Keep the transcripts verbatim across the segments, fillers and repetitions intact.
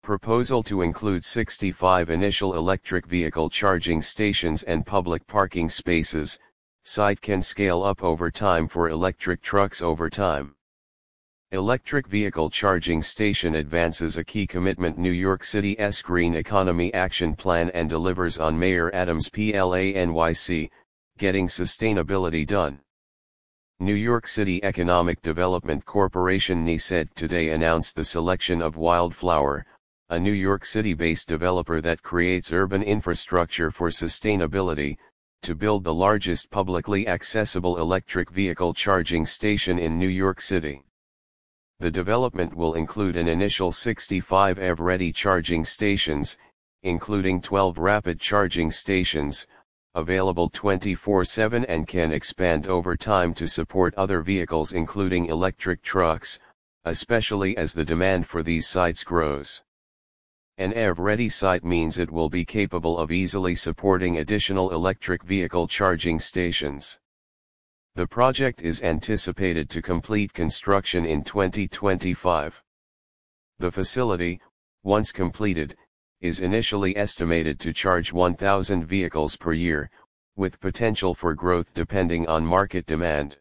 Proposal to include sixty-five initial electric vehicle charging stations and public parking spaces. Site can scale up over time for electric trucks over time. Electric vehicle charging station advances a key commitment New York City's Green Economy Action Plan and delivers on Mayor Adams' Plan. Getting sustainability done. New York City Economic Development Corporation N Y C E D today announced the selection of Wildflower, a New York City-based developer that creates urban infrastructure for sustainability, to build the largest publicly accessible electric vehicle charging station in New York City. The development will include an initial sixty-five E V-ready charging stations, including twelve rapid charging stations, available twenty-four seven and can expand over time to support other vehicles including electric trucks, especially as the demand for these sites grows. An E V-ready site means it will be capable of easily supporting additional electric vehicle charging stations. The project is anticipated to complete construction in twenty twenty-five. The facility, once completed, is initially estimated to charge one thousand vehicles per year, with potential for growth depending on market demand.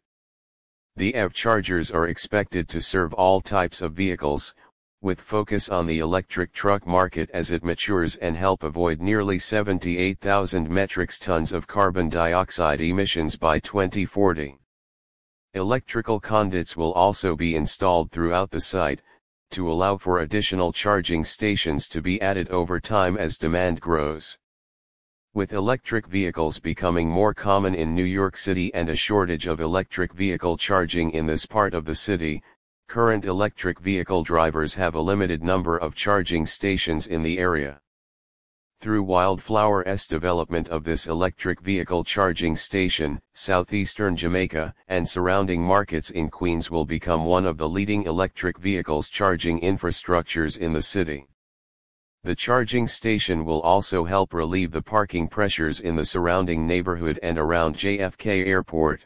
The E V chargers are expected to serve all types of vehicles, with focus on the electric truck market as it matures and help avoid nearly seventy-eight thousand metric tons of carbon dioxide emissions by twenty forty. Electrical conduits will also be installed throughout the site, to allow for additional charging stations to be added over time as demand grows. With electric vehicles becoming more common in New York City and a shortage of electric vehicle charging in this part of the city, current electric vehicle drivers have a limited number of charging stations in the area. Through Wildflower's development of this electric vehicle charging station, southeastern Jamaica and surrounding markets in Queens will become one of the leading electric vehicles charging infrastructures in the city. The charging station will also help relieve the parking pressures in the surrounding neighborhood and around J F K Airport.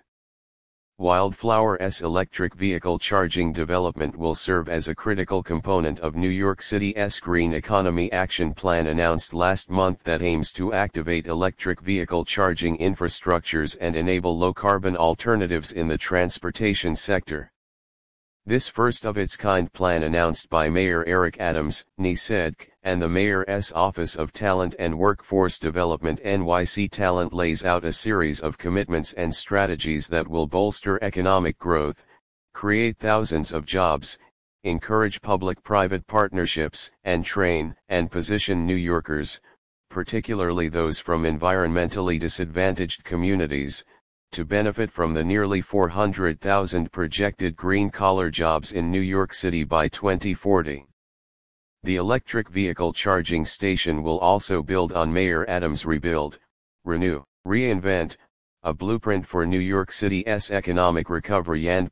Wildflower's electric vehicle charging development will serve as a critical component of New York City's Green Economy Action Plan announced last month that aims to activate electric vehicle charging infrastructures and enable low-carbon alternatives in the transportation sector. This first-of-its-kind plan announced by Mayor Eric Adams, N Y C E D, and the Mayor's Office of Talent and Workforce Development N Y C Talent lays out a series of commitments and strategies that will bolster economic growth, create thousands of jobs, encourage public-private partnerships, and train and position New Yorkers, particularly those from environmentally disadvantaged communities, to benefit from the nearly four hundred thousand projected green-collar jobs in New York City by twenty forty. The electric vehicle charging station will also build on Mayor Adams' Rebuild, Renew, Reinvent, a blueprint for New York City's economic recovery and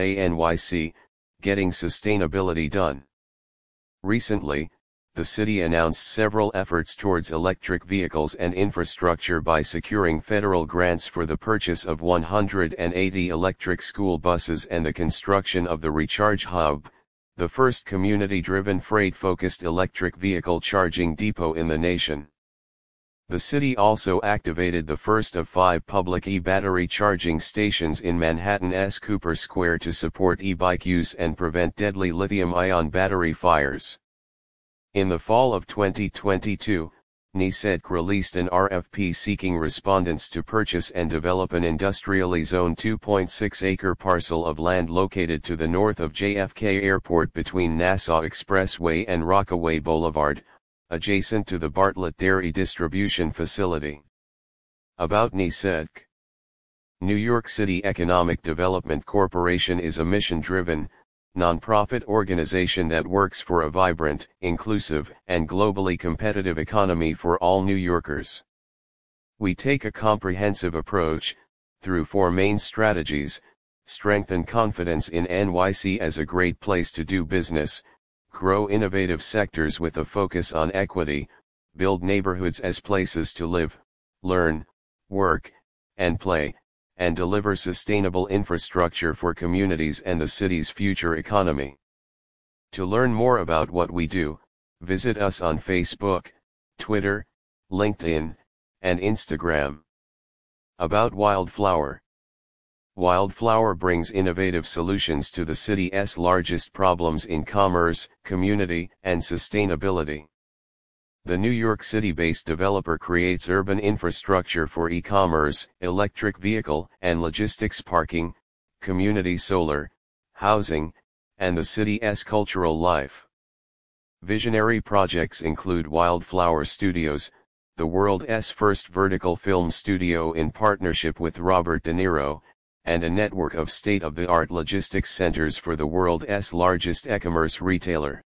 Plan, getting sustainability done. Recently, the city announced several efforts towards electric vehicles and infrastructure by securing federal grants for the purchase of one hundred eighty electric school buses and the construction of the Recharge Hub, the first community-driven freight-focused electric vehicle charging depot in the nation. The city also activated the first of five public e-battery charging stations in Manhattan's Cooper Square to support e-bike use and prevent deadly lithium-ion battery fires. In the fall of twenty twenty-two, N Y C E D released an R F P seeking respondents to purchase and develop an industrially zoned two point six acre parcel of land located to the north of J F K Airport between Nassau Expressway and Rockaway Boulevard, adjacent to the Bartlett Dairy Distribution Facility. About N Y C E D. New York City Economic Development Corporation is a mission-driven, nonprofit organization that works for a vibrant, inclusive, and globally competitive economy for all New Yorkers. We take a comprehensive approach, through four main strategies: strengthen confidence in N Y C as a great place to do business, grow innovative sectors with a focus on equity, build neighborhoods as places to live, learn, work, and play, and deliver sustainable infrastructure for communities and the city's future economy. To learn more about what we do, Visit us on Facebook, Twitter, LinkedIn, and Instagram. About Wildflower. Wildflower brings innovative solutions to the city's largest problems in commerce, community, and sustainability. The New York City-based developer creates urban infrastructure for e-commerce, electric vehicle and logistics parking, community solar, housing, and the city's cultural life. Visionary projects include Wildflower Studios, the world's first vertical film studio in partnership with Robert De Niro, and a network of state-of-the-art logistics centers for the world's largest e-commerce retailer.